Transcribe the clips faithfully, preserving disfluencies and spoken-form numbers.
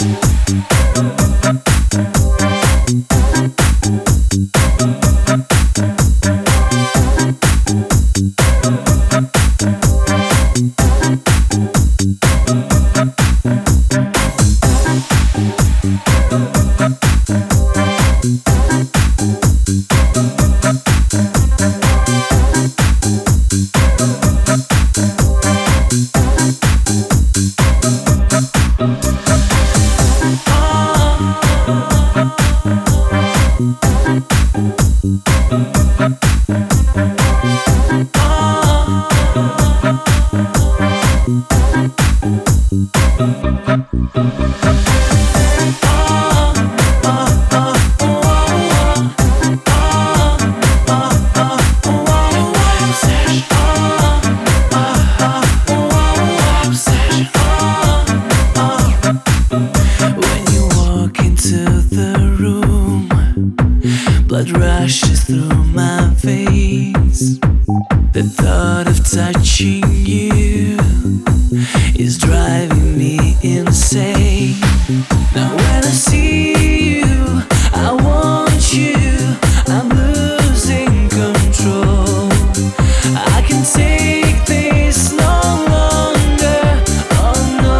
Blood rushes through my veins. The thought of touching you is driving me insane. Now when I see you, I want you, I'm losing control. I can take this no longer, oh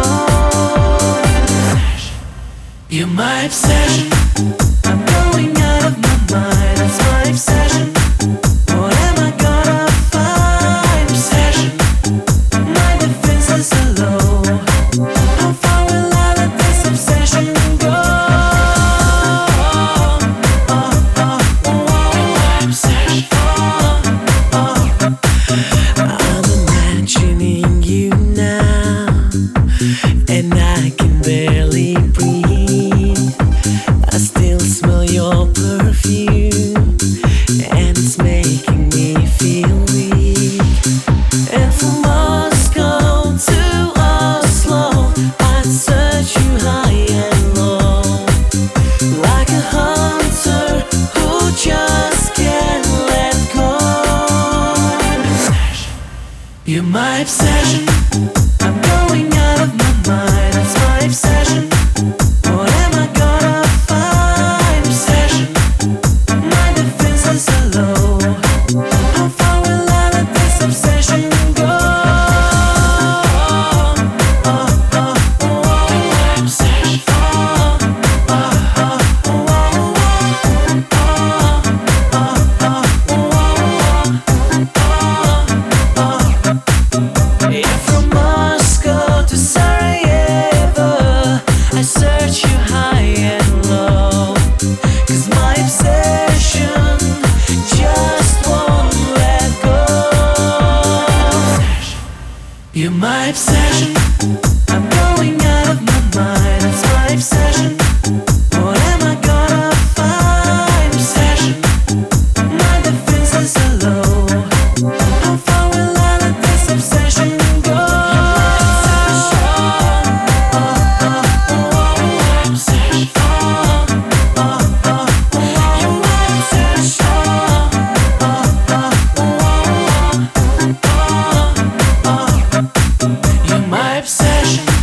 no. You're my obsession, I'm going out of my mind, it's my obsession. What am I gonna find? Obsession, my defenses are low. How far will I let this obsession go? Oh, oh, oh, my obsession. Oh, oh. I'm imagining you now, and I can barely breathe. I still smell your perfume, and it's making me feel weak. And from Moscow to Oslo, I'd search you high and low, like a hunter who just can't let go. You're my obsession, I'm going out of my mind, it's my obsession. What am I gonna find? Obsession, my defenses are low. How far will I let this obsession go? Oh, oh, oh, my obsession. Oh, oh, oh, oh, yeah, from Moscow to Sarajevo, I search you high and low, 'cause my obsession just won't let go. You're my obsession, I'm going out of my mind, it's my obsession. What am I gonna find? Obsession, my defenses are low. How far will I let this obsession go? Oh, oh, oh, my obsession. Oh, oh, oh, you're my obsession. Oh, oh, oh, oh, oh, you're my obsession.